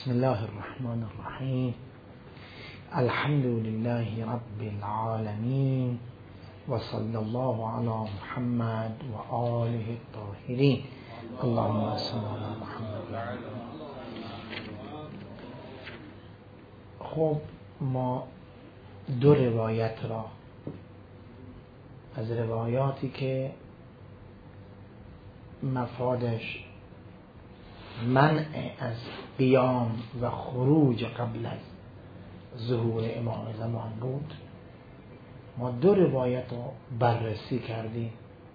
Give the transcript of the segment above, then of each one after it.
بسم الله الرحمن الرحیم. الحمد لله رب العالمین و صلی الله علی محمد و آله الطاهرین. اللهم صل علی محمد. خب ما دو روایت را از روایاتی که مفادش منع از قیام و خروج قبل از ظهور امام زمان بود، ما دو روایت رو بررسی کردیم،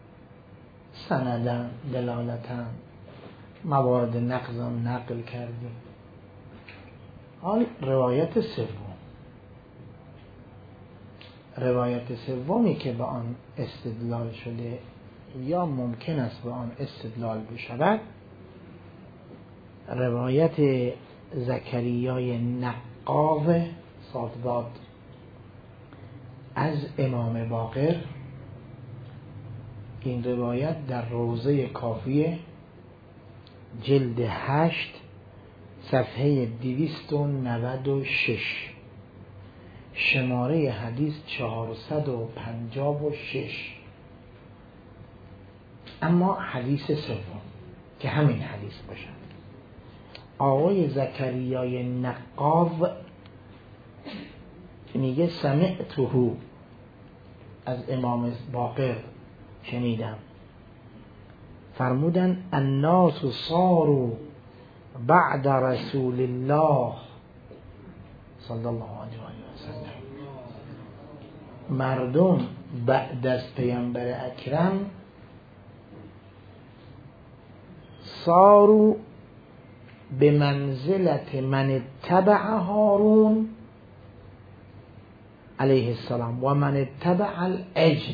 سندن دلالتن موارد نقضم نقل کردیم. حال روایت سومی که به آن استدلال شده یا ممکن است به آن استدلال بشود، روایت زکریای نقاو صادباد از امام باقر. این روایت در روضه کافیه جلد 8 صفحه 296 شماره حدیث 456. اما حدیث سوم که همین حدیث باشد، آقای زکریای نقاو میگه سمعته، از امام باقر شنیدم، فرمودن الناس صاروا بعد رسول الله صلی الله علیه و سلم، مردم بعد از پیامبر اکرم صاروا به منزلت من اتبع هارون علیه السلام و من اتبع العجل.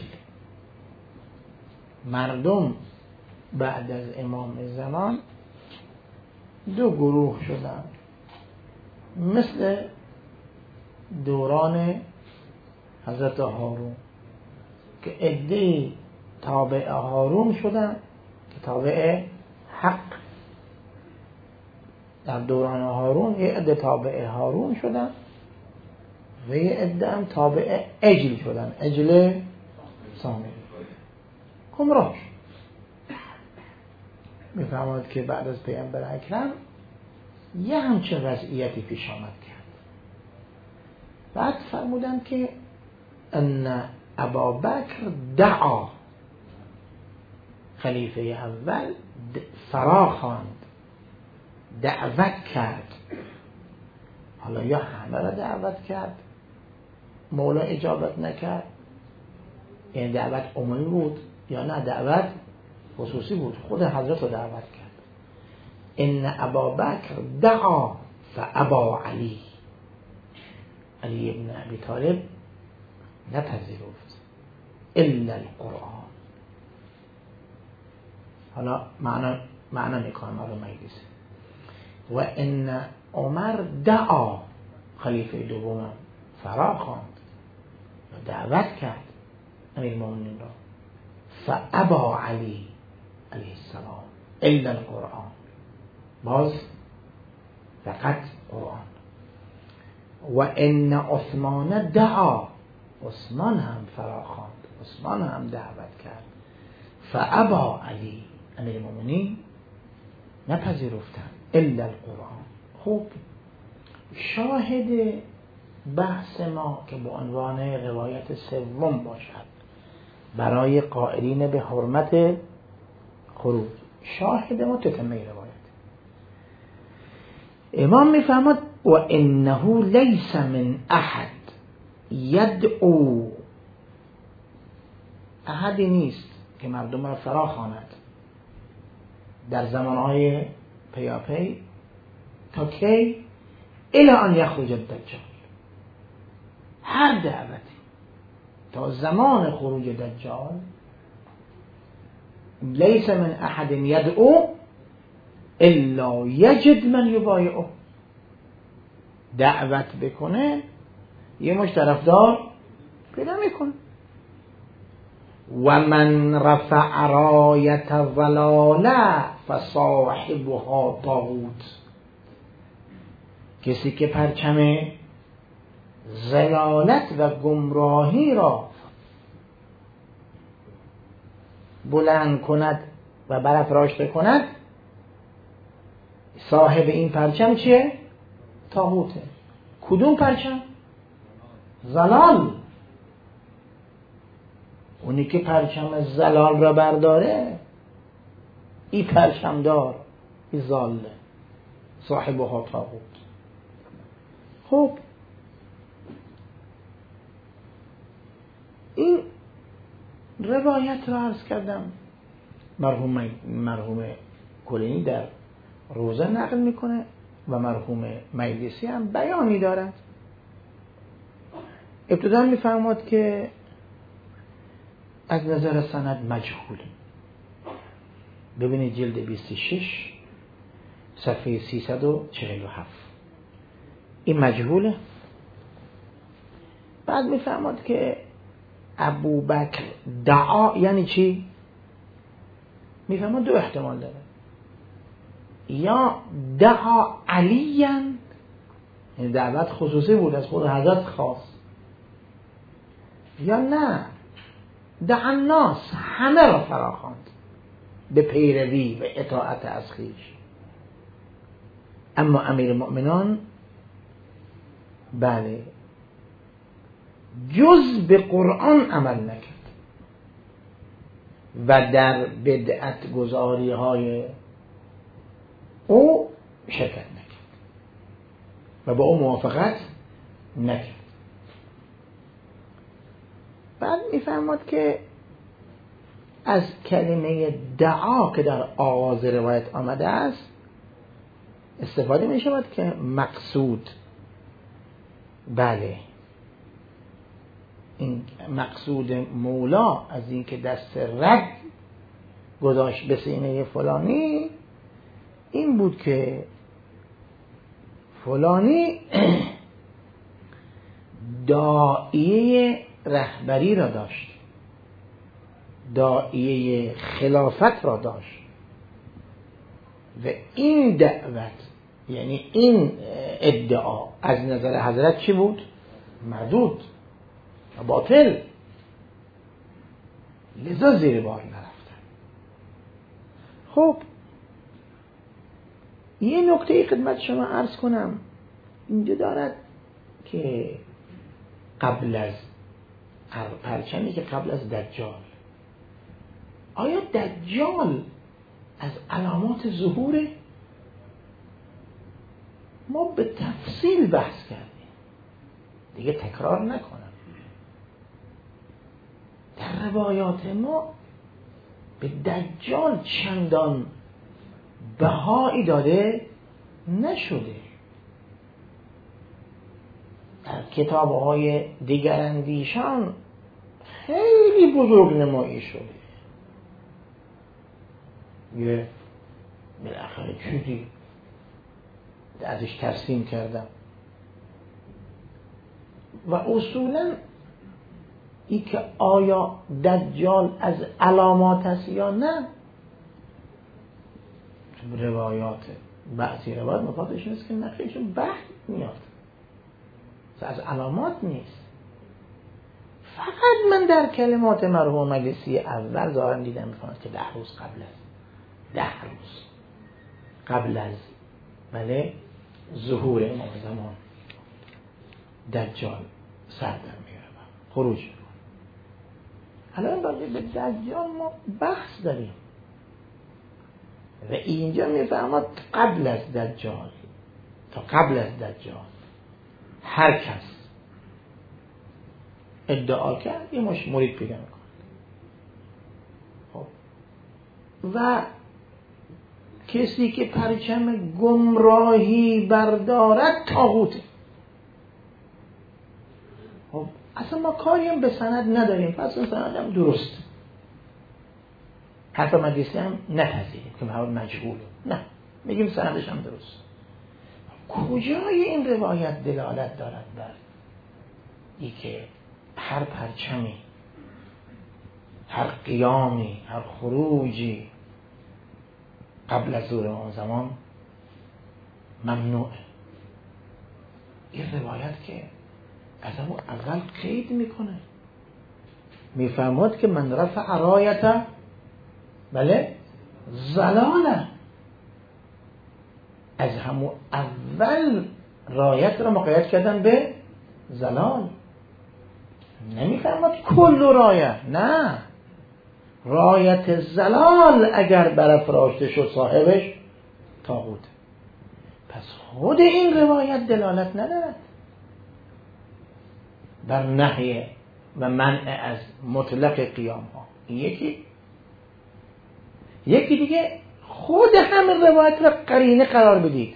مردم بعد از امام زمان دو گروه شدن، مثل دوران حضرت هارون که عده‌ای تابع هارون شدن که تابع حق. در دوران هارون یه عده تابع هارون شدن و یه عده هم تابع عجل شدن، عجل سامری گمراه. میفهمد که بعد از پیامبر اکرم یه همچین وضعیتی پیش آمد کرد. بعد فرمودن که ان ابابکر دعا، خلیفه اول فرا خواند، دعوت کرد. حالا یا همه را دعوت کرد، مولا اجابت نکرد، یعنی دعوت عمومی بود، یا نه دعوت خصوصی بود، خود حضرت رو دعوت کرد. ان ابابکر دعا فابا علی ابن ابی طالب نپذیرفت الا القرآن. حالا معنا میکنم حالا مجلس. و ان عمر دعا، خلیفه دوم فرا خواند و دعوت کرد امیرالمومنین را، فابا علی علیه السلام الا القرآن، باز فقط قرآن. و ان عثمان دعا، عثمان هم فرا خواند، عثمان هم دعوت کرد، فابا علی امیرالمومنین نپذیرفتند الا القرآن. خوب، شاهد بحث ما که به عنوان روایت سوم باشد برای قائلین به حرمت خروج، شاهد ما تتمه روایت. امام میفرماد و انه لیس من احد یدعو، احدی نیست که مردم را فرا خواند در زمانهای پیاپی تا کی الی ان یخرج الدجال، هر دعوتی تا زمان خروج دجال، لیس من احد یدعو الا یجد من یبایعه، دعوت بکنه یه مش طرفدار پیدا میکنه. و من رفع رایت ضلاله فصاحبها طاغوت، کسی که پرچم ضلالت و گمراهی را بلند کند و برافراشته کند، صاحب این پرچم چیه؟ طاغوته. کدوم پرچم؟ ضلال. اونی که پرچم ضلال را برداره، این پرچم دار، این ضاله، صاحبها طاغوت. خب این روایت را عرض کردم، مرحوم کلینی در روزه نقل میکنه و مرحوم مجلسی هم بیانی دارد. ابتدا میفرماد که از نظر سند مجهول. ببینید جلد 26 صفحه 347 این مجهوله. بعد میفرماد که ابوبکر دعا یعنی چی؟ میفرماد دو احتمال داره، یا دعا علیاً، یعنی دعوت خصوصی بود از خود حضرت خاص، یا نه دعا الناس، همه را فراخواند به پیروی و اطاعت از خویش. اما امیر المؤمنان بله جز به قرآن عمل نکرد و در بدعت گذاری های او شرکت نکرد و با او موافقت نکرد. بعد میفرماد که از کلمه دعا که در آغاز روایت آمده است استفاده می شود که مقصود، بله این مقصود مولا از این که دست رد گذاشت به سینه فلانی این بود که فلانی داعیه رهبری را داشت، داعیه خلافت را داشت و این دعوت یعنی این ادعا از نظر حضرت چی بود؟ مردود و باطل، لذا زیر بار نرفتن. خب یه نکته خدمت شما عرض کنم اینجا دارد که قبل از پرچمی که قبل از دجال، آیا دجال از علامات ظهوره؟ ما به تفصیل بحث کردیم، دیگه تکرار نکنم. در روایات ما به دجال چندان بهایی داده نشده. در کتاب‌های دیگراندیشان خیلی بزرگ نمایی شده. یه بالاخره چیزی ازش ترسیم کردم و اصولاً ای که آیا دجال از علامات است یا نه، روایات بعضی روایات مفادش نیست که نخیشون بحث میاد، از علامات نیست. فقط من در کلمات مرحوم مجلسی اول ظاهرا دیدم میفهمد که 10 روز قبل است، 10 روز قبل از بله ظهور امام زمان دجال سر در میاره خروج میکنه. الان راجع به دجال ما بحث داریم و اینجا میفهمد قبل از دجال، تا قبل از دجال هر کس ادعا کرد یه مش مرید پیدا میکنه. خب و کسی که پرچم گمراهی بردارد طاغوته. خب اصلا ما کاری هم به سند نداریم، پس اون سند هم درست، حتی مجلسی هم نپذیریم که مجهوله، نه میگیم سندش هم درست. کجای این روایت دلالت دارد بر ای که هر پرچمی، هر قیامی، هر خروجی قبل از ظهور آن زمان ممنوعه؟ این روایت که از همون اول قید میکنه، میفرماد که من رفع رایت بله زلاله، از همون اول رایت را مقید کردن به زلال. نمیفرماد کل رایت، نه، رایت زلال اگر برافراشته شد صاحبش طاغوت. پس خود این روایت دلالت ندارد بر نهی و منع از مطلق قیام ها. یکی دیگه خود همین روایت را قرینه قرار بدید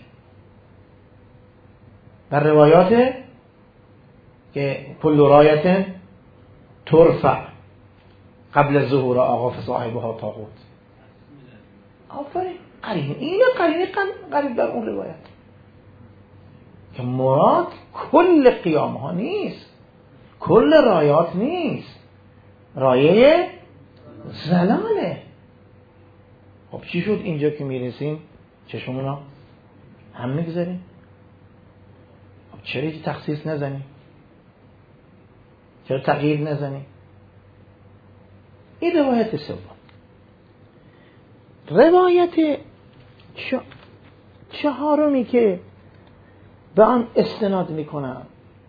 بر روایات که کل رایت ترفع قبل ظهور آغاز صاحبها طاغوت. آفرین، قرینه قریب در اون روایت که مراد کل قیام ها نیست، کل رایات نیست، رایه زلاله. خب چی شد اینجا که میرسیم چشمونا هم میگذاریم؟ خب چرا هیچ تخصیص نزنیم؟ چرا تغییر نزنیم؟ این روایت سوم. روایت چهارمی که به آن استناد میکنم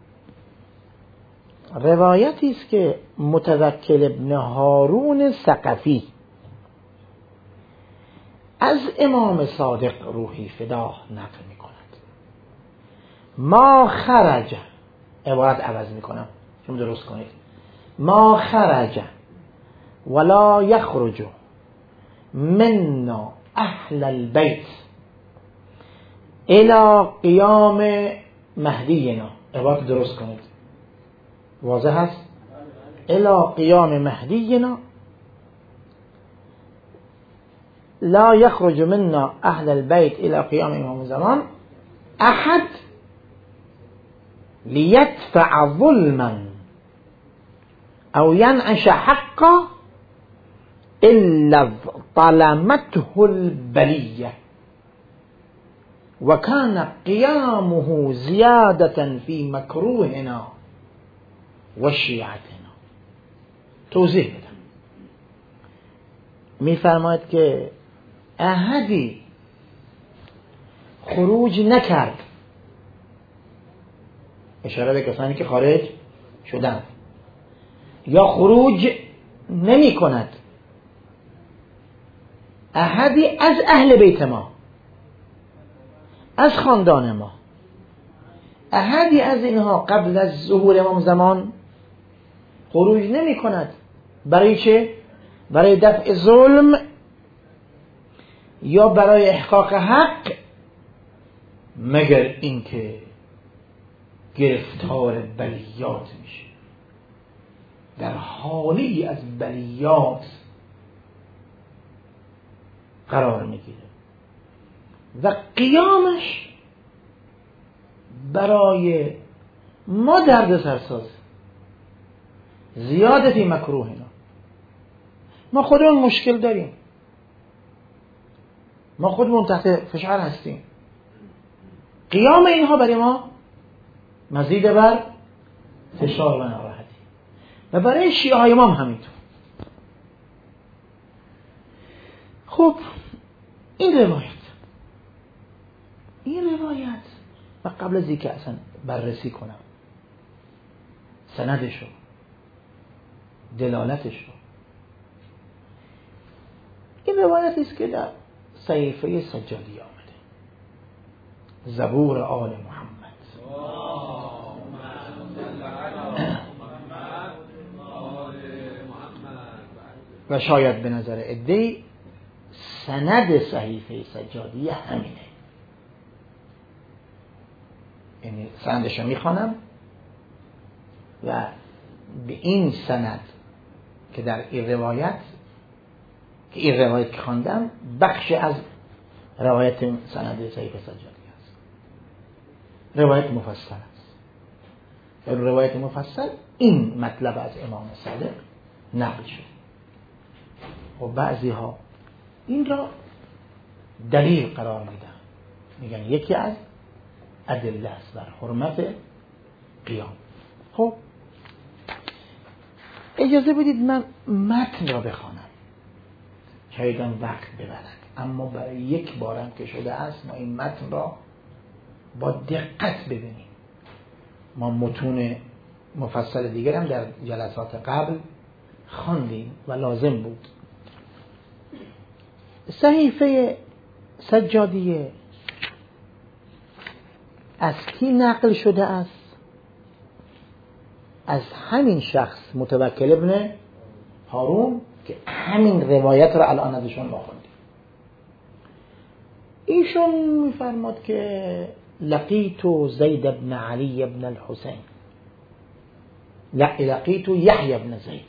روایتی است که متوکل ابن هارون ثقفی از امام صادق روحی فداه نقل میکند. ما خرج، عبارت عوض میکنم شما درست کنید، ما خرج ولا یخرج منا اهل البیت الى قیام مهدینا. عبارت درست کنید، واضح هست؟ الى قیام مهدینا لا یخرج منا اهل البیت الى قیام امام زمان احد لیدفع ظلما او ینعش حقا الا ظلمته البلیه وكان قيامه زيادة في مكروهنا وشیعتنا. توضیح بدم. میفرماید که احدی خروج نکرد، اشاره به کسانی که خارج شدند، یا خروج نمی کند، احدی از اهل بیت ما، از خاندان ما، احدی از اینها قبل از ظهور امام زمان خروج نمی کند. برای چه؟ برای دفع ظلم یا برای احقاق حق، مگر اینکه گرفتار بلیات میشه، در حالی از بلیات قرار میگیره و قیامش برای ما درد سرساز، زیادتی مکروهنا. ما خودمون مشکل داریم، ما خودمون تحت فشار هستیم، قیام اینها برای ما مزید بر فشار و ناراحتی. و برای شیعه های ما هم همینطور. خب این روایت و قبل از اینکه اصلا بررسی کنم سندشو، دلالتشو، این روایت است که در صحیفه سجادی آمده، زبور آل محمد. و شاید به نظر عده‌ای سند صحیفه سجادی همینه. یعنی سندشو میخوانم و به این سند که در این روایت که خواندم بخش از روایت سند صحیفه سجادی است، روایت مفصل است. در روایت مفصل این مطلب از امام صادق نقل شد. و بعضی ها این را دلیل قرار میدن، میگن یکی از ادله است بر حرمت قیام. خب اجازه بدید من متن را بخوانم، شایدم وقت ببرد، اما برای یک بارم که شده است ما این متن را با دقت ببینیم. ما متون مفصل دیگر هم در جلسات قبل خواندیم و لازم بود. صحیفه سجادیه از کی نقل شده است؟ از همین شخص متوکل ابن هارون که همین روایت را الان ازشون ما خوندیم. ایشون میفرماد که لقیت زید بن علی بن الحسین، لقیت یحیی بن زید،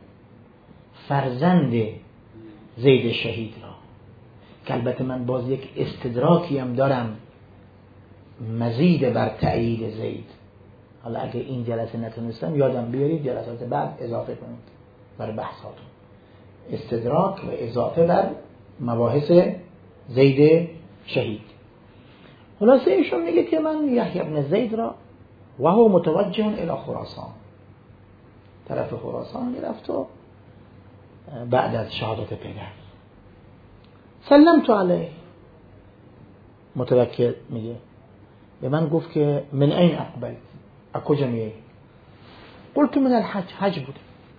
فرزند زید شهید را، که البته من باز یک استدراکی هم دارم مزید بر تأیید زید. حالا اگه این جلسه نتونستم یادم بیارید جلسات بعد اضافه کنید برای بحثاتون. استدراک و اضافه بر مباحث زید شهید. خلاصه ایشون میگه که من یحیی بن زید را و هو متوجه الی خراسان، طرف خراسان میرفت و بعد از شهادت پدر سلمت علیه، متوکل میگه به من گفت که من این اقبلت، از کجا میای؟ قلت من الحج، حج بود.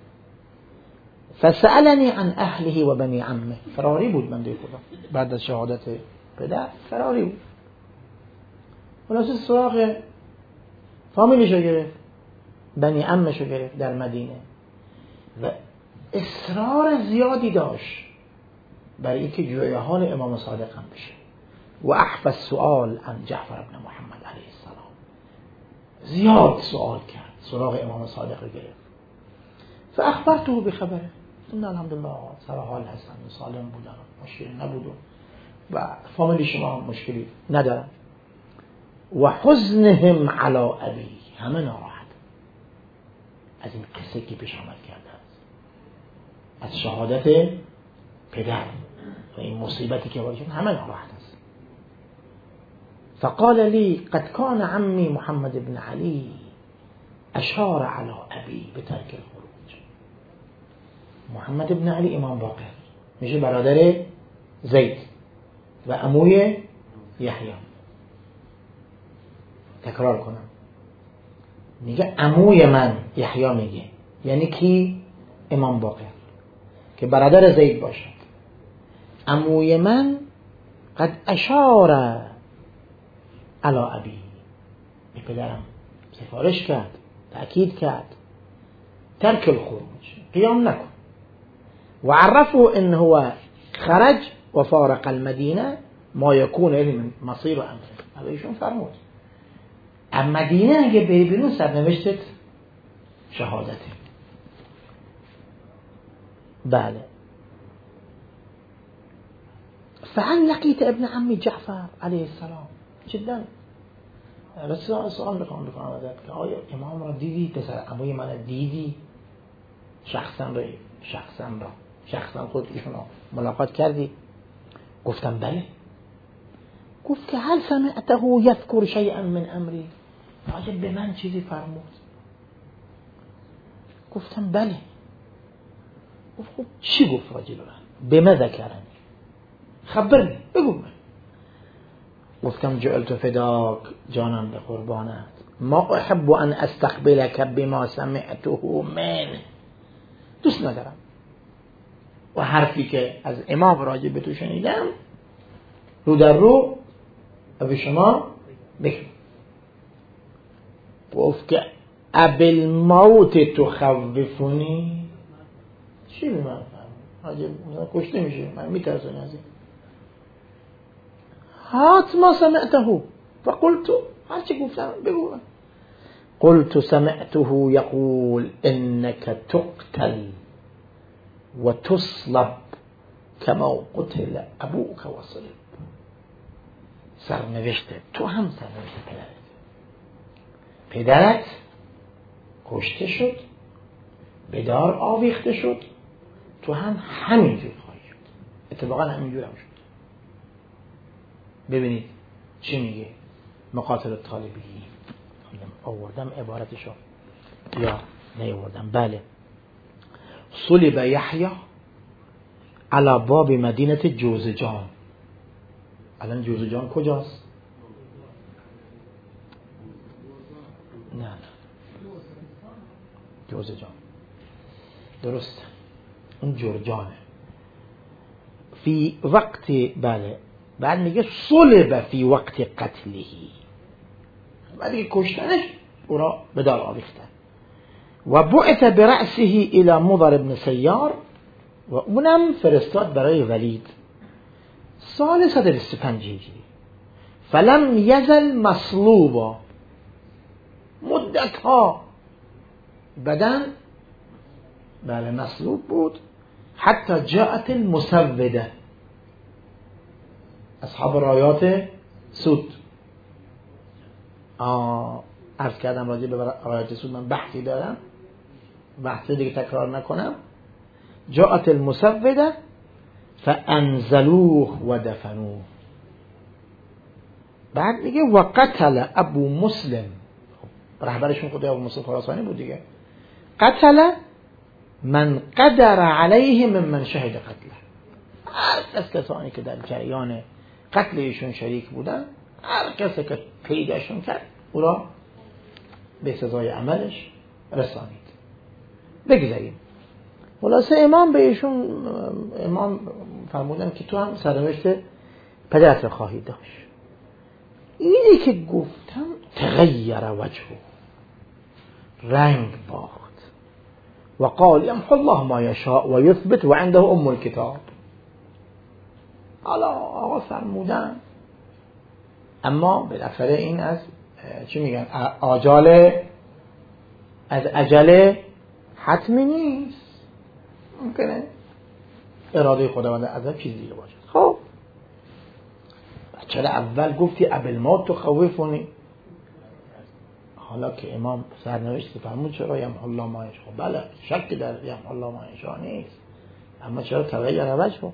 فسألنی عن اهله و بنی عمه، فراری بود بنده خدا بعد از شهادت پدر، فراری بود. خلاصه سراغ فامیلشو گرفت، بنی عمشو گرفت در مدینه و اصرار زیادی داشت برای اینکه جوی حال امام صادق هم بشه. و احفظ السؤال عن جعفر بن محمد علیه السلام، زیاد سوال کرد، سراغ امام صادق رو گرفت. فاخبرته بخبره، ان الحمدلله سر حال هستن، سالم بودن، مشکلی نبود و فامیلی شما هم مشکلی ندارن. و حزنهم علی ابی، همه ناراحت از این قصه که پیش آمد کرده است، از شهادت پدر و این مصیبتی که وارد شد، همه ناراحت است. فقال لی قد کان عمی محمد بن علی اشار علی ابی بترک الخروج. محمد بن علی امام باقر میشه برادر زید و عموی یحیی. تکرار کنم، میگه عموی من یحیی، میگه یعنی کی؟ امام باقر که برادر زید باشد. عموی من قد اشار علی ابی، به پدرم سفارش کرد، تأکید کرد ترک الخروج، قیام نکن. و عرفه انه هو خرج و فارق المدینه ما یکون علم مصیر و امره. ایشون فرمود مدینه اگه بری بیرون سرنوشتت شهادته. بله. فهل لقیت ابن عمی جعفر علیه السلام؟ جدا رسول سوال میکنم ازت که آیا امام را دیدی؟ پسر عموی من دیدی؟ شخصا خود ایشون ملاقات کردی؟ گفتم بله. گفت که هل سمعته یذکر شیئا من امری؟ راجع به من چیزی فرمود؟ گفتم بله. گفت خب چی گفت راجع به من؟ بما ذکرنی، خبرنی، بگو من. گفتم جعلت فداک، جانم به قربانت، ما احب ان استقبلک بما سمعته من، دوست ندارم و حرفی که از امام راجع به تو شنیدم رو در رو به شما بگم. گفت که ابل موت تخوفونی، چی به من راجع کشته میشه، من میترسم از این. هات ما سمعته فقلت، هرچی گفتم بگو. قلت سمعته يقول انك تقتل وتصلب كما قتل ابوك وصلب. سرنوشت تو هم سرنوشت پدرت کشته شد، به دار آویخته شد، تو هم همینجور خواهی شد. اتفاقا همینجور هم شد. ببینید چی میگه، مقاتل الطالبی آوردم عبارتشو یا نیاوردم. بله. صلب یحیی علی باب مدینه جوزجان. الان جوزجان کجاست؟ نه جوزجان درست، اون جرجانه. فی وقت، بله، بعد میگه صلب فی وقت قتلهی، بعد دیگه کشتنش او را به دار آویختن. و بعث برأسه الى مضر بن سیار، و اونم فرستاد برای ولید سال 125 هجری. فلم یزل مصلوبا، مدت ها بدن بله مصلوب بود، حتی جاءت المسوده، اصحاب رایات سود. عرض کردم راجع به رایات سود من بحثی دارم، بحثی دیگه تکرار نکنم. جاءت المسوده فانزلوه و دفنوه. بعد میگه و قتل ابو مسلم، رهبرشون خود ابو مسلم خراسانی بود دیگه، قتل من قدر علیه من شهد قتله. هر کسانی که در جریان قتل ایشون شریک بودن، هر کسی که پیداشون کرد او را به سزای عملش رسانید. بگذاریم. خلاصه امام به ایشون، امام فرمودن که تو هم سرنوشت پدرت را خواهی داشت. اینی که گفتم تغییر وجهه، رنگ باخت. و قال یمحو الله ما یشاء و یثبت و عنده ام الکتاب. حالا آقا فرمودن، اما بالاخره این از چی میگن، از عجله حتمی نیست، ممکنه اراده خداوند عزت چیز دیگه باشه. خب چرا اول گفتی ابالموت تخوفونی؟ حالا که امام سرنوشت فرمود چرا یمحو الله ما یشاء، بله شک در یمحو الله ما یشاء نیست، اما چرا تغییر وجهه؟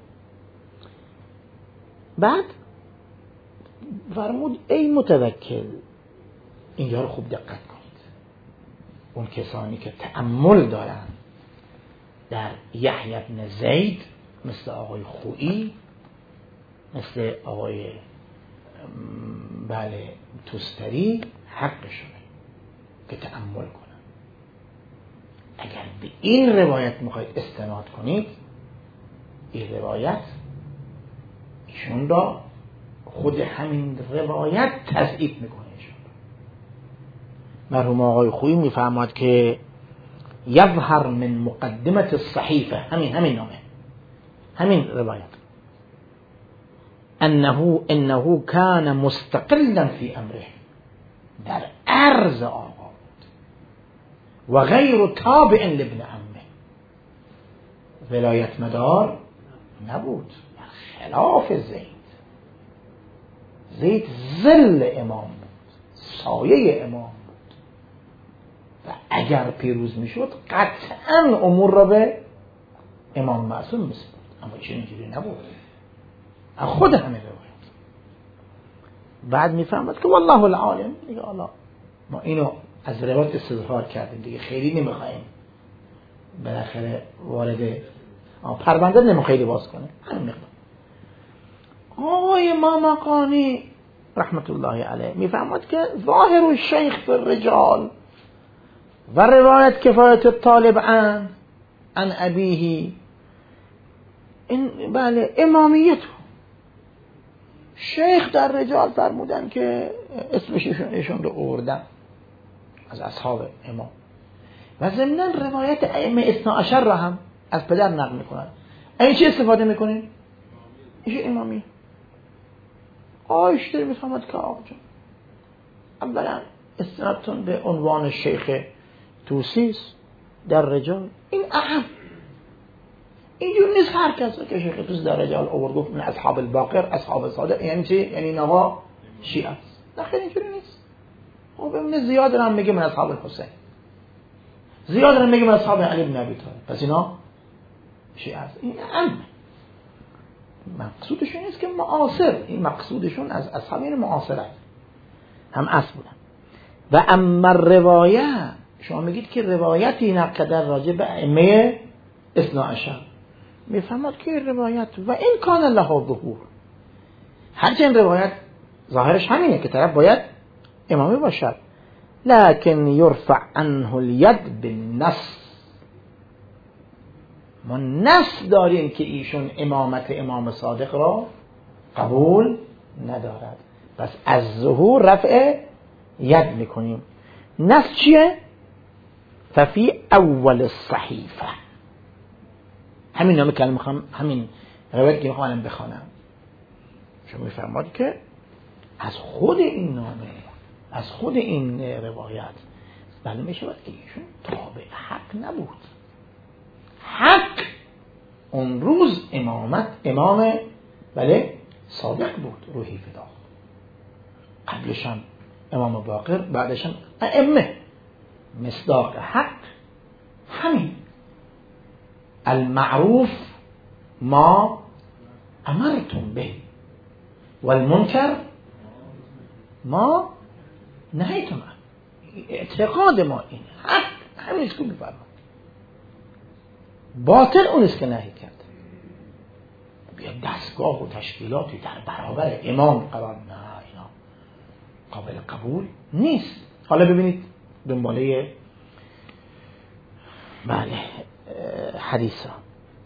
بعد فرمود ای متوکل، اینجا رو خوب دقت کنید. اون کسانی که تأمل دارن در یحیی بن زید، مثل آقای خویی، مثل آقای بله توستری، حقشونه که تأمل کنن. اگر به این روایت میخواید استناد کنید، این روایت ایشون را خود همین روایت تضعیف میکنه. مرحوم آقای خویی میفرماد که یظهر من مقدمت الصحیفه، همین نامه، همین روایت، انه کان مستقلا فی امره، در عرض آقا بود، و غیر تابع لابن عمه، ولایت مدار نبود، خلاف زید ظل امام بود، سایه امام بود، و اگر پیروز میشد قطعا امور را به امام معصوم میسپرد، اما چه اینجوری نبود. خود همه روایت. بعد میفهمد که والله العالم، دیگه الله ما اینو از روایت استظهار کردیم دیگه، خیلی نمیخوایم بالاخره وارد پرونده نمیخوایم باز کنه. همین مقدار. آقای مامقانی رحمت الله علیه میفهمد که ظاهر الشیخ فی الرجال و روایت کفایت الطالب عن ابیه، این بله امامیت. شیخ در رجال فرمودن که اسمش ایشون رو آوردن از اصحاب امام، و ضمناً روایت ائمه اثنا عشر را هم از پدر نقل میکنن. این چی استفاده میکنین؟ ایش امامی. آیشتر میفهمد که آقا جان، اولا استنادتون به عنوان شیخ توسیس در رجال، این اهم. اینجور نیست هر کس که شیخ توسی در رجال آورد گفت من اصحاب الباقر، اصحاب صادق، یعنی چی؟ یعنی نوا شیعه است. نه خیلی اینجوری نیست. خب ببین زیاد هم میگه من اصحاب الحسین، زیاد هم میگه من اصحاب علی بن ابی طالب، پس اینا شیعه است. این اهم. مقصودشون نیست که معاصر، این مقصودشون از اصحاب این معاصر است. هم اصل بودن. و اما روایت، شما میگید که روایتی نقل در راجع به ائمه اثنا عشر، میفهمد که روایت و این کان لها ظهور، هرچند روایت ظاهرش همینه که طرف باید امامی باشد، لکن یرفع عنه الید بالنص، ما نص داریم که ایشون امامت امام صادق را قبول ندارد، پس از ظهور رفع ید میکنیم. نص چیه؟ ففی اول الصحیفه، همین نام کلمه میخوام، همین روایت که میخوام الان بخوانم، شما میفرماد که از خود این نامه، از خود این روایت بله میشه باید که ایشون تابع حق نبود. حق اون روز امام بله صادق بود، روحی فدا، قبلش هم امام باقر، بعدش هم ائمه. مصداق حق همین المعروف ما امرتم به والمنکر ما نهیتم. اعتقاد ما اینه، حق همین است که میفرماد، باطل اون است که نهی کرد. بیا دستگاه و تشکیلاتی در برابر امام قرار، نه اینا قابل قبول نیست. حالا ببینید دنباله بله حدیث ها.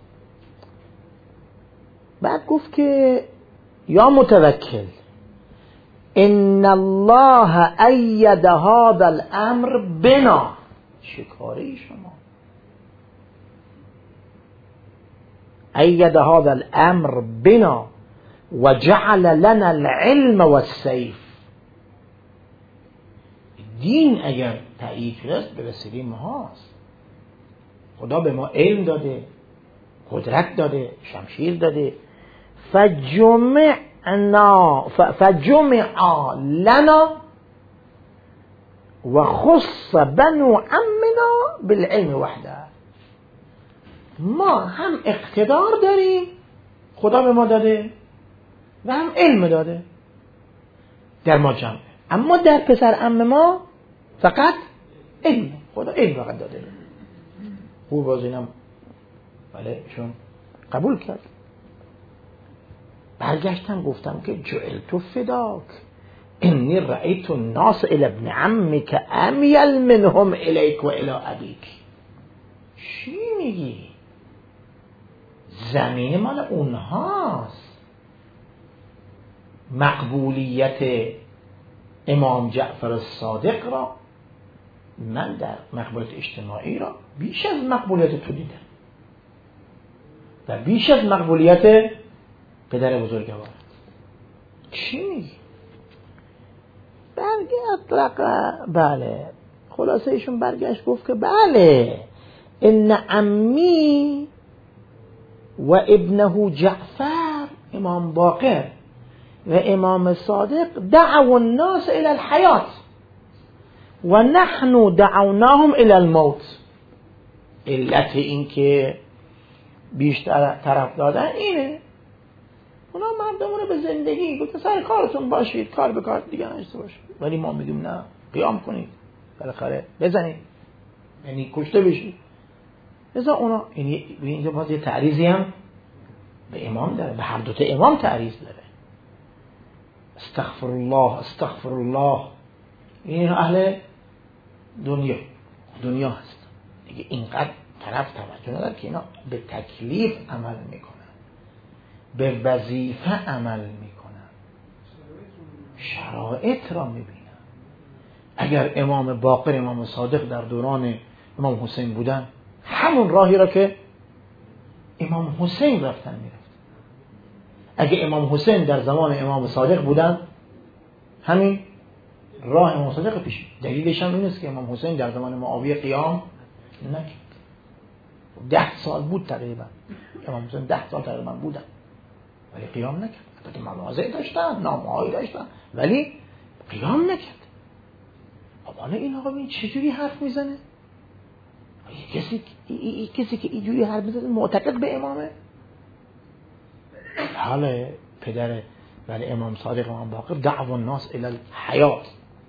بعد گفت که یا متوکل ان الله اید هذا الامر بنا، چه کاری شما؟ اید هذا الامر بنا و جعل لنا العلم والسیف. دین اگر تأیید شده به وسیله ماست. خدا به ما علم داده، قدرت داده، شمشیر داده. فجمع لنا و خص بنو عمنا بالعلم وحده. ما هم اقتدار داریم، خدا به ما داده، و هم علم داده در ما جمعه، اما در پسر عم ما فقط علم، خدا علم فقط داده. خوب باز اینم بله چون قبول کرد. برگشتم گفتم که جعلت فداک انی رأیت الناس الی ابن عمک امیل منهم الیک و الی ابیک. چی میگی؟ زمین مال اونهاست. مقبولیت امام جعفر الصادق را من در مقبولیت اجتماعی را بیش از مقبولیت تو دیدم و بیش از مقبولیت پدر بزرگوار. چی میگی؟ برگشت بله خلاصه ایشون برگشت گفت که بله ان عمی و ابنه جعفر، امام باقر و امام صادق، دعوا الناس الى الحیات و نحن دعوناهم الى الموت. علت این که بیشتر طرف دادن اینه، اونا مردم رو به زندگی گفت سر کارتون باشید، کار به کار دیگه نشته باشید، ولی ما میگیم نه، قیام کنید، بالاخره بزنید، یعنی کشته بشید. لذا اونا اینجا باز یه تعریضی هم به امام داره، به هر دوتا امام تعریض داره. استغفر الله استغفر الله. این اهل دنیا هست دیگه، اینقدر طرف توجه نداره که اینا به تکلیف عمل میکنن، به وظیفه عمل میکنن، شرایط را میبینن. اگر امام باقر امام صادق در دوران امام حسین بودن، همون راهی را که امام حسین رفتن میرفت. اگه امام حسین در زمان امام صادق بودن، همین راه امام صادق پیش. دلیلش هم این است که امام حسین در زمان معاویه قیام نکرد. 10 سال بود تقریبا، امام حسین 10 سال تقریبا بودن ولی قیام نکرد. البته مواضع داشتن، نامه‌هایی داشتن ولی قیام نکرد. خب حالا این آقا این چجوری حرف میزنه؟ کسی که اینجوری حرف میزنه معتقد به امامه؟ حالا پدر ولی امام صادق امام باقر دعوا الناس الی الحیات،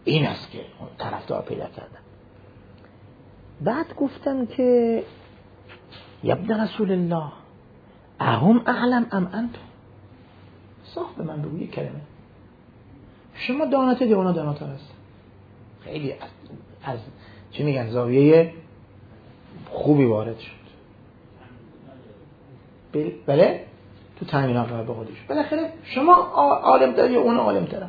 این است که طرفدار پیدا کردن. بعد گفتن که یا ابن رسول الله اهم اعلم ام انتم، صاحب من بگو یک کلمه، شما دانته یا اونا داناتر هست؟ خیلی از چی میگن زاویه خوبی وارد شد. بله تو تامینات قرار به خودش بالاخره شما عالم داری اون عالم تره.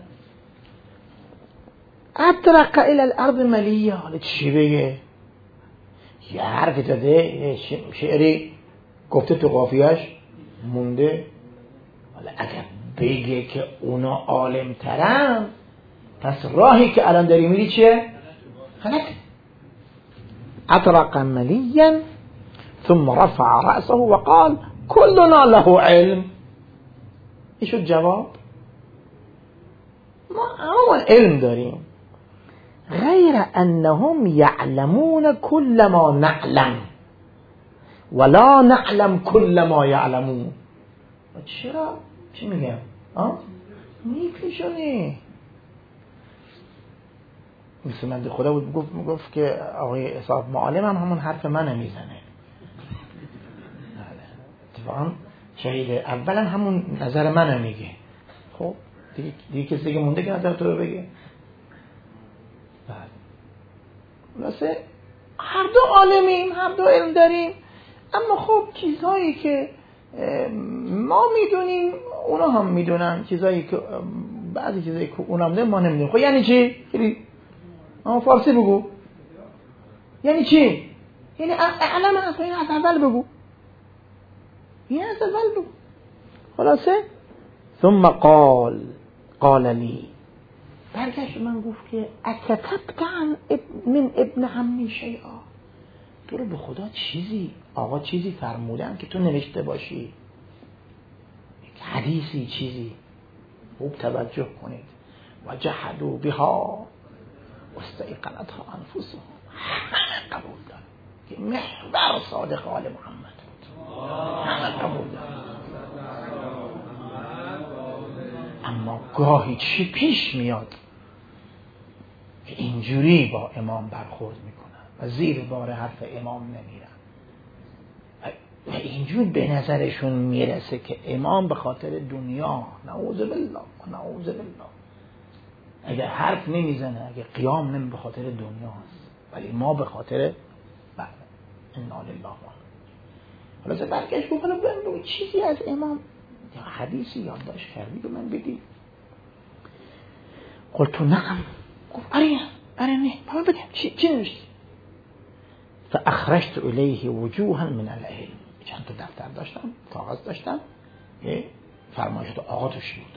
اطرق الى الارض ملیه، حالا چی بگه؟ یه حرفی داده، شعری گفته تو قافیه‌اش مونده. حالا اگر بگه که اونا عالم ترن، پس راهی که الان داری میری چیه؟ غلط. اطرق مليا ثم رفع رأسه وقال كلنا له علم. این شد جواب. ما همون علم داریم، غیر انهم یعلمون كل ما نعلم ولا نعلم كل ما یعلمون. چرا؟ چی میگم؟ میکشونی. مثل من خدا بود میگفت که آقای اصحاب معالم هم همون حرف من میزنه. اتفاقا شهید اولا همون نظر من میگه. خب دیگه کسی که مونده که نظر تو رو بگه. واسه هر دو عالمیم، هر دو علم داریم، اما خب چیزهایی که ما میدونیم اونا هم میدونن، چیزهایی که بعضی چیزایی که اونا هم ما نمیدونیم. خب یعنی چی؟ خیلی فارسی بگو. یعنی چی؟ یعنی علم هست، این از اول بگو، این از اول بگو. خلاصه ثم قال لی، برگشت من گفت که اکتبت من ابن عمی شیئا، تو رو به خدا آقا چیزی فرمودن که تو نوشته باشی، یک حدیثی چیزی. خوب توجه کنید. و جحدوا بها واستيقنتها انفسهم، همه قبول دارن که محور صادق آل محمد بود، همه قبول دارن. اما گاهی چی پیش میاد که اینجوری با امام برخورد میکنن و زیر بار حرف امام نمیرن و اینجور به نظرشون میرسه که امام به خاطر دنیا، نعوذ بالله نعوذ بالله، اگر حرف نمیزنه، اگر قیام نمی به خاطر دنیاست، ولی ما به خاطر بله انا لله و حالا چه برگشت بکنم بگم چیزی از امام یا حدیثی یادداشت کردی به من بگی. قلت نعم. گفت آره نه بابا بگم چی نوشتی؟ فاخرجت الیه وجوها من العلم، چند تا دفتر داشتم، کاغذ داشتم، فرمایشات آقا توش بود.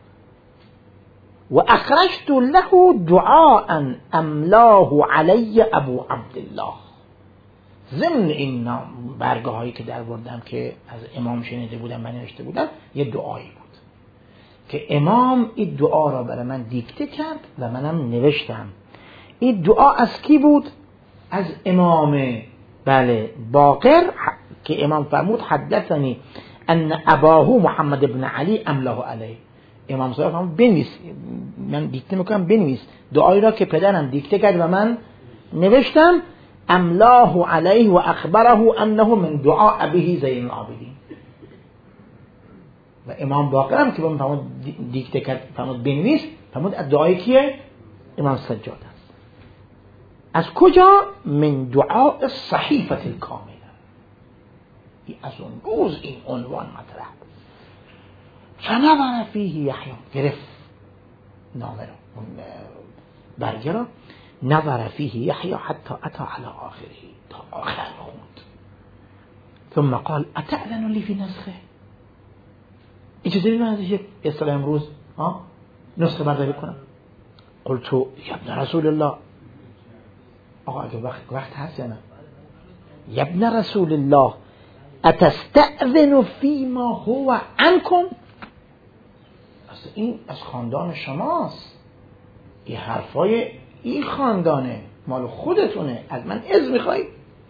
و اخرجت له دعاء املاه علی ابو عبدالله. ضمن این برگه هایی که در بردم که از امام شنیده بودم من نوشته بودم، یه دعایی بود که امام این دعا را برای من دیکته کرد و منم نوشتم. این دعا از کی بود؟ از امام باقر که امام فرمود حدثنی ان اباه محمد ابن علی املاه علیه. امام صاحب هم بنویس، من دیکته میکنم بنویس دعایی را که پدرم دیکته کرد و من نوشتم، املاه علیه و اخبره انه من دعا ابیه زین العابدین. و امام باقر هم که فرمود دیکته کرد، فرمود بنویس، فرمود دعای کیه؟ امام سجاد است. از کجا؟ من دعاء الصحیفه الکامله. از اون روز این عنوان مطرح بود. فنظر فیه یحیی، گرفت نامه رو، برگه رو، نظر فیه یحیی حتی اتی علی آخره، تا آخر خوند. ثم قال اتأذن لی فی نسخه، اجازه بدید من ازش اصطلاح امروز نسخه برداری کنم. قلت یا ابن رسول الله، آقا اگه وقت هست یا نه؟ یا ابن رسول الله اتستأذن فیما هو عنکم، این از خاندان شماست، این حرفای این خاندانه، مال خودتونه، از من اذن میخوای؟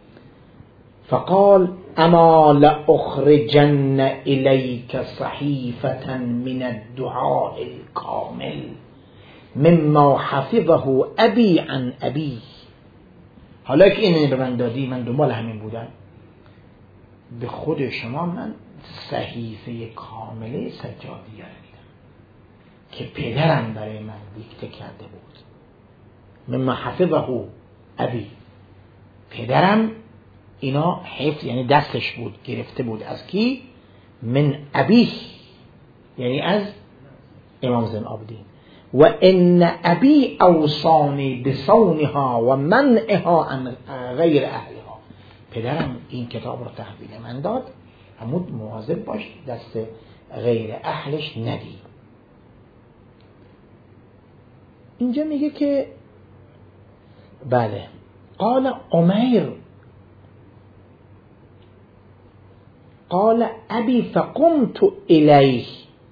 فقال اما لأخرجن الیک صحیفة من الدعاء الکامل مما حفظه ابی عن ابی. حالا که اینو به من دادی، من دنبال همین بودم، به خود شما من صحیفه کامله سجادیه رو میدم که پدرم برای من دیکته کرده بود. مما حفظه ابی، پدرم اینا حفظ یعنی دستش بود، گرفته بود از کی؟ من ابی، یعنی از امام زین العابدین. و ان ابی اوصانی بصونها و منعها عن غیر اهلها. پدرم این کتاب رو تحویل من داد، همون مواظب باش دست غیر اهلش ندی. اینجا میگه که بله، قال عمیر قال ابي فقمت إليه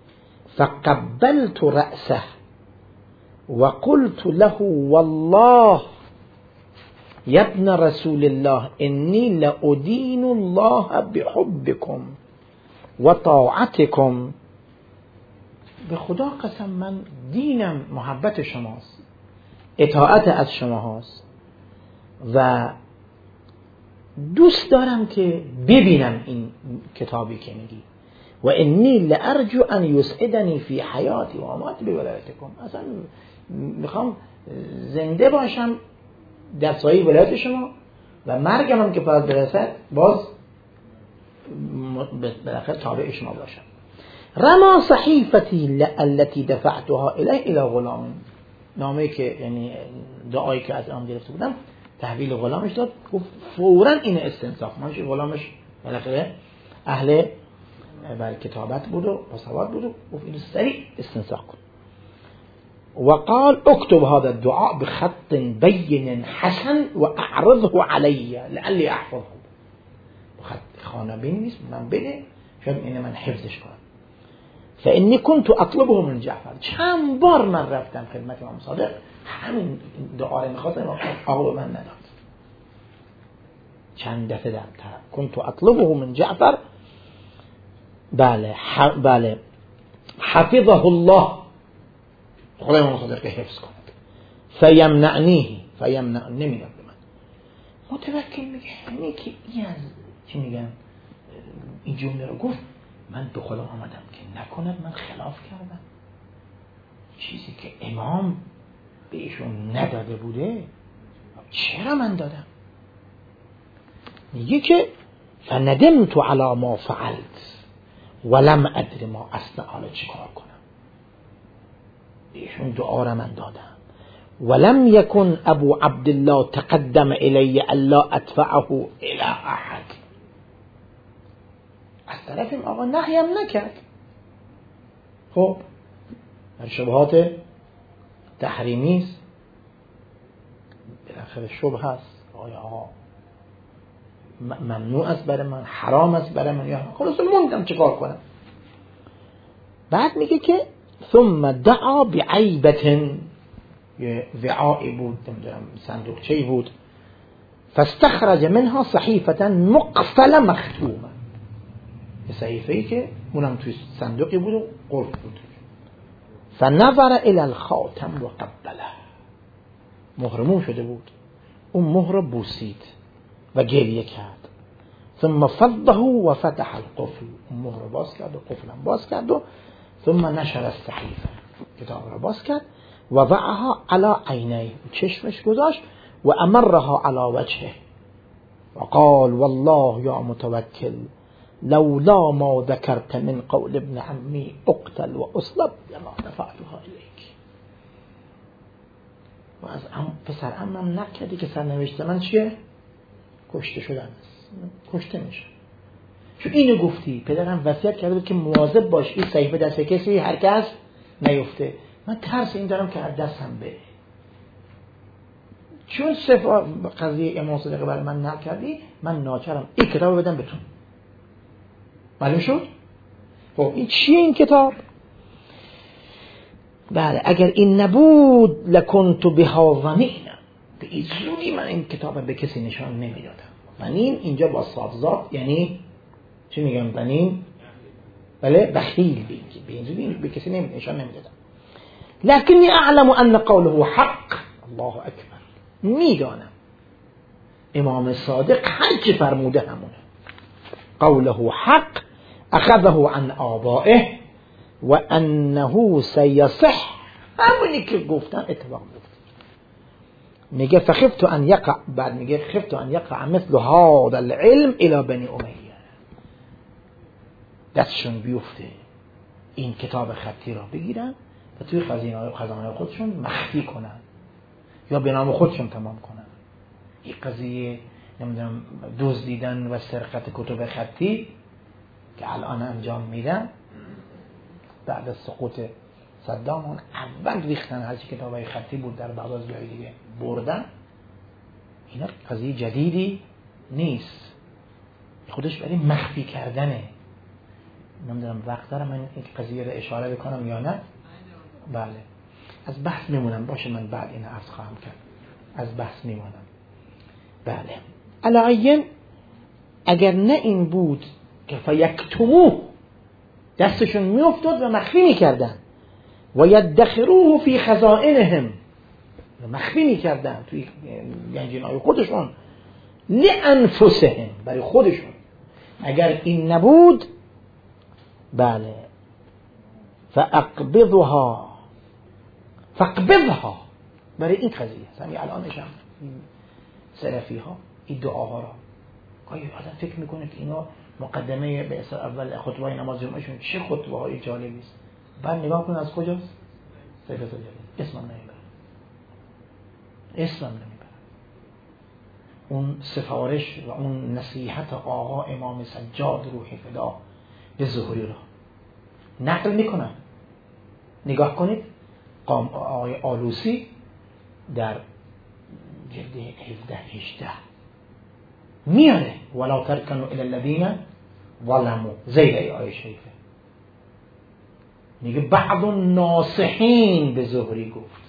فقبلت رأسه وقلت له والله يا ابن رسول الله إني لأدين الله بحبكم وطاعتكم. به خدا قسم من دینم محبت شماست، اطاعت از شما هاست و دوست دارم که ببینم این کتابی که میگی. و انی لارجو ان یسعدنی فی حیاتی و مماتی بولایتکم. اصلا میخوام زنده باشم در سایه ولایت شما و مرگم هم که باید برسد باز بالاخره تابع شما باشم. رما صحیفتی التي دفعتها الیه الی غلام. نامه‌ای که یعنی دعایی که از آن گرفته بودم تحویل غلامش داد، گفت فوراً این استنساخ. ماشی غلامش بالاخره اهل بر کتابت بود و سواد بود و گفت اینو سریع استنساخ کن. وقال اكتب هذا الدعاء بخط بين حسن واعرضه علي لعلي احفظه. بخط خانه بنویس من بده شاید اینو من حفظش کنم. فإني كنت اطلبه من جعفر. چند بار من رفتم خدمت امام صادق همین دعا رو می‌خواستم، آقا من نداد. چند دفعه در كنت اطلبه من جعفر. بله بله، حفظه الله، خدای امام صادق حفظ کند. فیمنعنیه، نمیدم به من. متوکل میگه یعنی که این از چی میگن این جمله رو گفت، من به خدا آمدم که نکند من خلاف کردم، چیزی که امام به ایشون نداده بوده چرا من دادم. میگه که فندمت علی ما فعلت ولم ادر ما اصلا حالا چی کار کنم. ایشون دعا را من دادم. ولم یکن ابو عبدالله تقدم الی الا ادفعه الی احد. از طرف این آقا نهیم نکرد. خب در شبهات تحریمی است، بالاخره شبه هست، آقا ممنوع است برای من، حرام است برای من، یا خلاص موندم چیکار کنم. بعد میگه که ثم دعا بعیبت، یه وعائی بود، نمیدونم صندوقچه‌ای بود، فاستخرج منها صحیفة مقفل مختومه، یه صحیفه‌ای که اونم توی صندوقی بود و قلف بود. فنظر الى الخاتم و قبله، مهرمون شده بود، اون مهر بوسید و گریه کرد. ثم فضه و فتح القفل، اون مهر باز کرد و قفلم باز کرد و ثم نشر الصحیفه، کتاب را باز کرد و وضعها على عینیه، چشمش گذاشت و امرها على وجهه و قال والله یا متوکل لولا ما ذكرت من قول ابن عمي اقتل و اصلب لما دفعتها الیک. و از پسر عمم نکردی که سرنوشت من چیه؟ کشته شدن است، کشته میشه. چون اینو گفتی، پدرم وصیت کرده بود که مواظب باش این صحیفه دست کسی هر کس نیفته. من ترس این دارم که از دستم بره. چون قضیه امام صادق برای من نکردی، من ناچارم این کتاب بدم بهتون. معلوم شد؟ خب این چیه این کتاب؟ بله اگر این نبود لکنت بها ظنینا، به این زودی من این کتاب به کسی نشان نمیدادم. ظنین اینجا با صافزاد یعنی چی میگم؟ ظنین بله بخیل، به این زودی به کسی نشان نمیدادم. لکنی اعلم ان قوله حق. الله اکبر. میدانم امام صادق هر چی فرموده همونه. قوله حق اخذه عن آبائه و انه سیصح، همونی که گفتن اتفاق میفته. میگه فخفت ان یقع، بعد میگه خفت ان یقع مثل هذا العلم الى بنی امیه، دستشون بیفته این کتاب خطی را بگیرن و توی خزانه خودشون مخفی کنن یا به نام خودشون تمام کنن. این قضیه نمیدونم دزدیدن و سرقت کتب خطی که الان انجام میدن بعد از سقوط صدام، اون اول ریختن هرچی کتابای خطی بود در بغداد جای دیگه بردن. اینا قضیه جدیدی نیست، خودش برای مخفی کردنه. نمیدونم وقت دارم من این قضیه رو اشاره بکنم یا نه؟ بله از بحث میمونم، باشه من بعد این عرض خواهم کرد، از بحث میمونم. بله علایین اگر نه این بود که فیکتموه، دستشون میافتاد و مخفی میکردن، و یدخروه فی خزائنهم، و مخفی میکردن توی گنجینه‌های خودشون، لانفسهم، برای خودشون. اگر این نبود بله فاقبضها برای این قضیه همین الانش هم سلفی ها این دعاها را آیا آدم فکر میکنه که اینا مقدمه به اصل اول خطبه نماز جمعهشون چه خطبه های جالبی است، بعد نگاه کن از کجاست؟ سیف سجاده اسمم نمیبره. اون سفارش و اون نصیحت آقا امام سجاد روح فدا به ظهوری را نقل میکنن. نگاه کنید آقای آلوسی در جلد 17-18 میاره ولا ترکنوا الی الذین ظلموا، زیر ای آیه شریفه میگه بعض الناصحین به ظهوری گفت،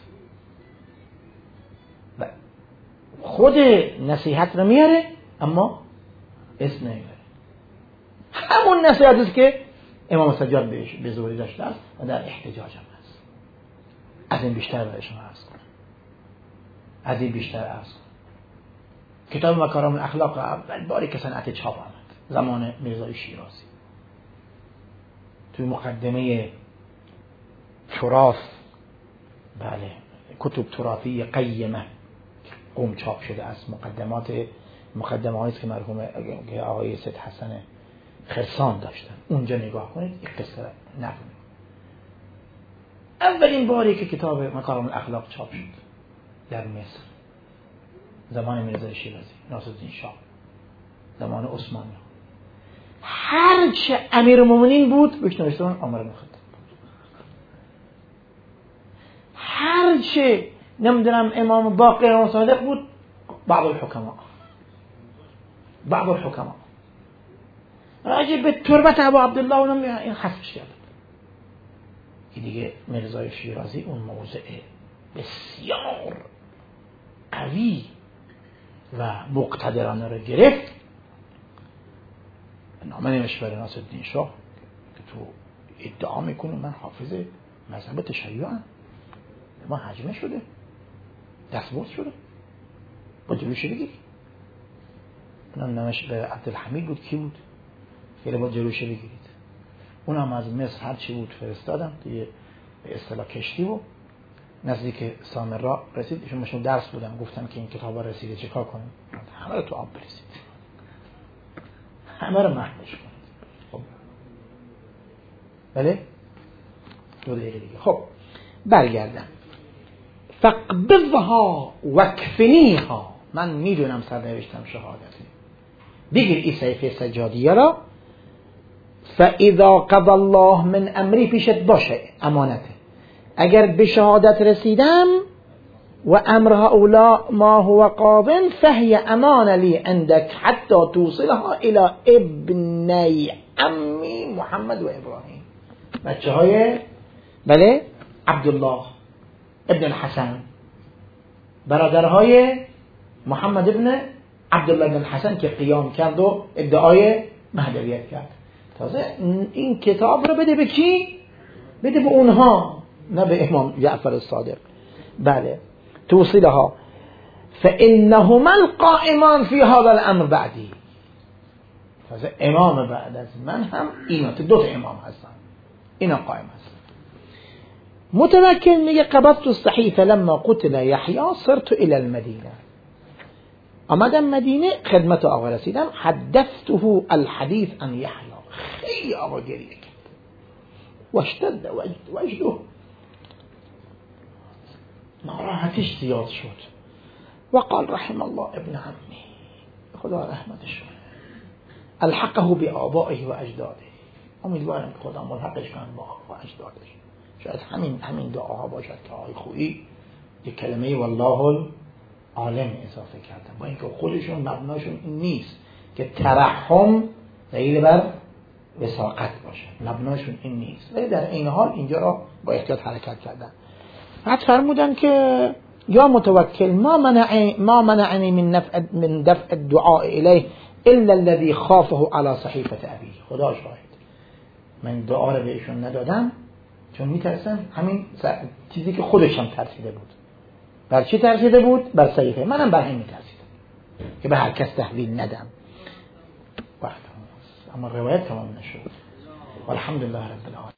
خود نصیحت رو میاره اما اسم نمیبره. همون نصیحت است که امام سجاد به ظهوری داشته است و در احتجاج هم هست. از این بیشتر برایشون عرض کنم، از این بیشتر عرض کنم. کتاب مکارم الاخلاق اول باری که صنعت چاپ آمد زمان میرزای شیرازی، توی مقدمه تراث، بله کتب تراثی قیمه قوم چاپ شده از مقدمه هاییست که مرحوم آقای سید حسن خرسان داشتن. اونجا نگاه کنید این قصه را نقل. اولین باری که کتاب مکارم الاخلاق چاپ شد در مصر زمان میرزا شیرازی، ناصرالدین شاه، زمان عثمانی، هر چه امیرالمومنین بود بهش نوشتن عمر بن خطاب، هر چه نمیدونم امام باقر و صادق بود بعض الحکما راجع به تربت ابو عبدالله اونم این حذفش کرد. این دیگه میرزای شیرازی اون موضع بسیار قوی و مقتدرانه رو گرفت، نامه نوشت برای ناصرالدین شاه که تو ادعا میکنه من حافظ مذهب تشیعم، ما حجمه شده، دستبرد شده، با جلوش بگیری. اونم نامش به عبدالحمید بود، کی بود؟ خیلی با جلوش بگیرید. اونم از مصر هرچی بود فرستادم دیگه، به اصطلاح کشتی و نزدیک سامرا رسید. ایشون مشون درس بودن، گفتن که این کتابا رسیده چیکار کنیم؟ همه رو تو آب بریزید، همه رو محوش کنید. خب بله 2 دقیقه دیگه. خب برگردم. فقبضها وکفنیها، من میدونم سرنوشتم شهادتی، بگیر این صحیفه سجادیه را، فاذا قضى الله من امری، پیشت باشه امانته، اگر به شهادت رسیدم و امر هؤلاء ما هو قاض فهي امان لی عندك حتى توصلها الى ابنی عمی محمد و ابراهیم، بچه های بله عبدالله ابن الحسن، برادرهای محمد ابن عبدالله ابن الحسن که قیام کرد و ادعای مهدویت کرد. تازه این کتاب رو بده به کی؟ بده به اونها، نه به امام جعفر الصادق. بله توصیلها فإنهما القائمان في هذا الامر بعدی، امام بعد از من هم اینا، دو تا امام هستن، اینا قائم هستن. متوکل میگه قبضت الصحیفه لما قتل یحیی صرت الى المدینه، آمدم مدینه خدمت آقا رسیدم، حدثته الحدیث عن یحیی، خیلی آقا گریه کرد، واشتد وجده، ناراحتیش زیاد شد، وقال رحم الله ابن عمی، خدا رحمتش کنه، الحقه بآبائه و اجداده، امیدوارم که خدا ملحقش کنه با آبا و اجدادش. شاید همین دعاها باشد که آقای خویی یک کلمه والله عالم اضافه کردن، با اینکه خودشون مبناشون این نیست که ترحم دلیل بر وساقت باشه، مبناشون این نیست، ولی در این حال اینجا را با احتیاط حرکت کردن. بعد فرمودن که یا متوکل ما منعنی من دفع الدعاء الیه الا الذي خافه على صحیفه ابی، خدا شاهد من دعا رو بهشون ندادم چون میترسم همین چیزی که خودشم ترسیده بود. بر چی ترسیده بود؟ بر صحیفه، منم بر همین ترسیدم که به هر کس تحویل ندم. وقت اما روایت تمام نشد. والحمدلله رب العالمین.